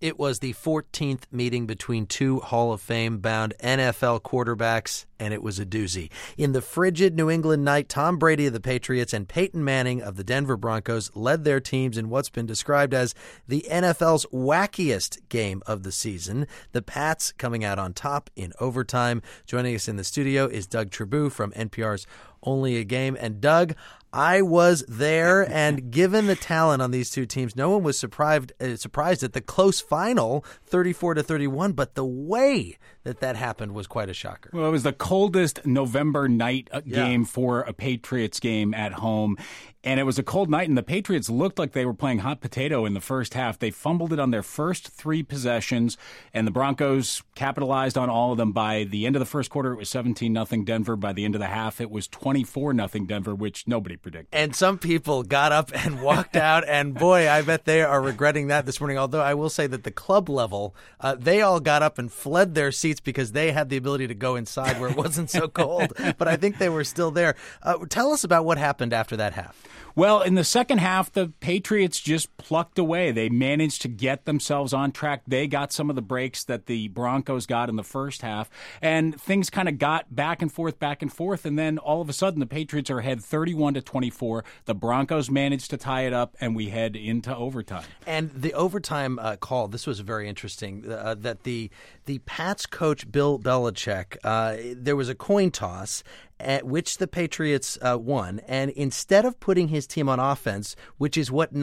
It was the 14th meeting between two Hall of Fame-bound NFL quarterbacks, and it was a doozy. In the frigid New England night, Tom Brady of the Patriots and Peyton Manning of the Denver Broncos led their teams in what's been described as the NFL's wackiest game of the season. The Pats coming out on top in overtime. Joining us in the studio is Doug Tribou from NPR's Only a Game. And Doug, I was there, and given the talent on these two teams, no one was surprised at the close final, 34-31, but the way that happened was quite a shocker. Well, it was the coldest November night game for a Patriots game at home. And it was a cold night, and the Patriots looked like they were playing hot potato in the first half. They fumbled it on their first three possessions, and the Broncos capitalized on all of them. By the end of the first quarter, it was 17-0 Denver. By the end of the half, it was 24-0 Denver, which nobody predicted. And some people got up and walked out, and boy, I bet they are regretting that this morning. Although I will say that the club level, they all got up and fled their seats because they had the ability to go inside where it wasn't so cold. But I think they were still there. Tell us about what happened after that half. Well, in the second half, the Patriots just plucked away. They managed to get themselves on track. They got some of the breaks that the Broncos got in the first half, and things kind of got back and forth, and then all of a sudden the Patriots are ahead 31-24. The Broncos managed to tie it up, and we head into overtime. And the overtime call, this was very interesting, that the Pats coach Bill Belichick, there was a coin toss, at which the Patriots won. And instead of putting his team on offense, which is what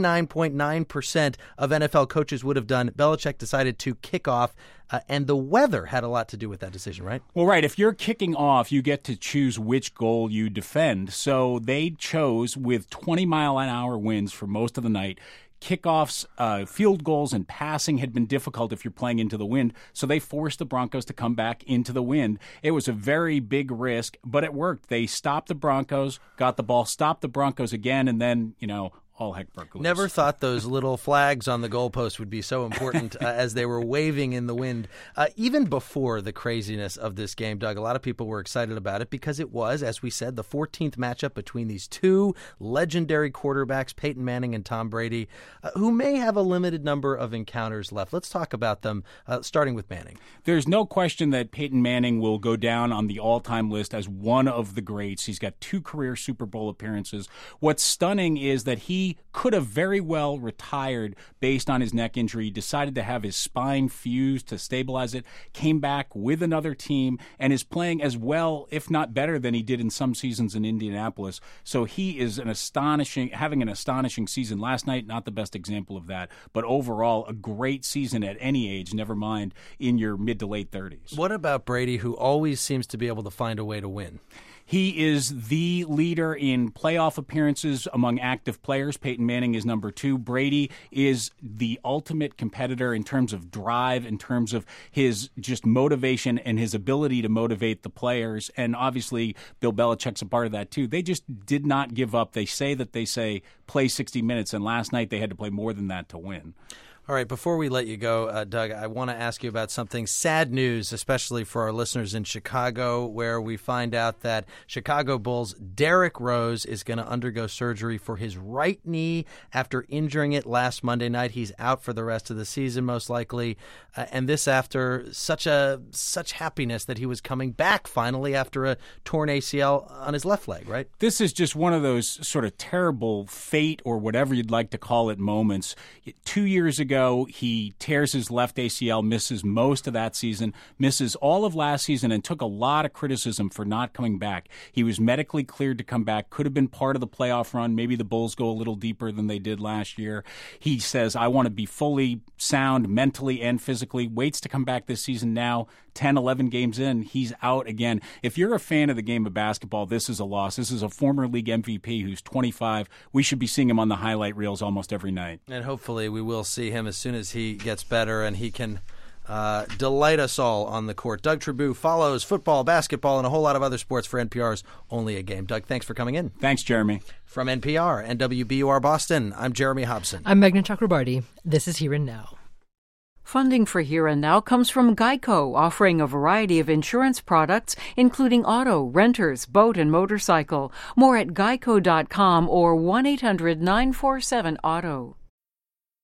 99.9% of NFL coaches would have done, Belichick decided to kick off. And the weather had a lot to do with that decision, right? Well, right. If you're kicking off, you get to choose which goal you defend. So they chose, with 20-mile-an-hour winds for most of the night, kickoffs, field goals, and passing had been difficult if you're playing into the wind, so they forced the Broncos to come back into the wind. It was a very big risk, but it worked. They stopped the Broncos, got the ball, stopped the Broncos again, and then, all heck broke loose. Never thought those little flags on the goalpost would be so important as they were waving in the wind. Even before the craziness of this game, Doug, a lot of people were excited about it because it was, as we said, the 14th matchup between these two legendary quarterbacks, Peyton Manning and Tom Brady, who may have a limited number of encounters left. Let's talk about them, starting with Manning. There's no question that Peyton Manning will go down on the all-time list as one of the greats. He's got 2 career Super Bowl appearances. What's stunning is that he could have very well retired based on his neck injury. He decided to have his spine fused to stabilize it, came back with another team, and is playing as well, if not better, than he did in some seasons in Indianapolis. So he is having an astonishing season. Last night, not the best example of that, but overall, a great season at any age, never mind in your mid to late 30s. What about Brady, who always seems to be able to find a way to win? He is the leader in playoff appearances among active players. Peyton Manning is number 2. Brady is the ultimate competitor in terms of drive, in terms of his just motivation and his ability to motivate the players. And obviously, Bill Belichick's a part of that too. They just did not give up. They say play 60 minutes, and last night they had to play more than that to win. All right, before we let you go, Doug, I want to ask you about something sad news, especially for our listeners in Chicago, where we find out that Chicago Bulls' Derrick Rose is going to undergo surgery for his right knee after injuring it last Monday night. He's out for the rest of the season, most likely, and this after such happiness that he was coming back finally after a torn ACL on his left leg, right? This is just one of those sort of terrible fate or whatever you'd like to call it moments. 2 years ago, he tears his left ACL, misses most of that season, misses all of last season, and took a lot of criticism for not coming back. He was medically cleared to come back, could have been part of the playoff run. Maybe the Bulls go a little deeper than they did last year. He says, I want to be fully sound mentally and physically, waits to come back this season. Now, 10, 11 games in, he's out again. If you're a fan of the game of basketball, this is a loss. This is a former league MVP who's 25. We should be seeing him on the highlight reels almost every night. And hopefully we will see him as soon as he gets better and he can delight us all on the court. Doug Tribou follows football, basketball, and a whole lot of other sports for NPR's Only a Game. Doug, thanks for coming in. Thanks, Jeremy. From NPR and WBUR Boston, I'm Jeremy Hobson. I'm Meghna Chakrabarty. This is Here and Now. Funding for Here and Now comes from GEICO, offering a variety of insurance products, including auto, renters, boat, and motorcycle. More at geico.com or 1-800-947-AUTO.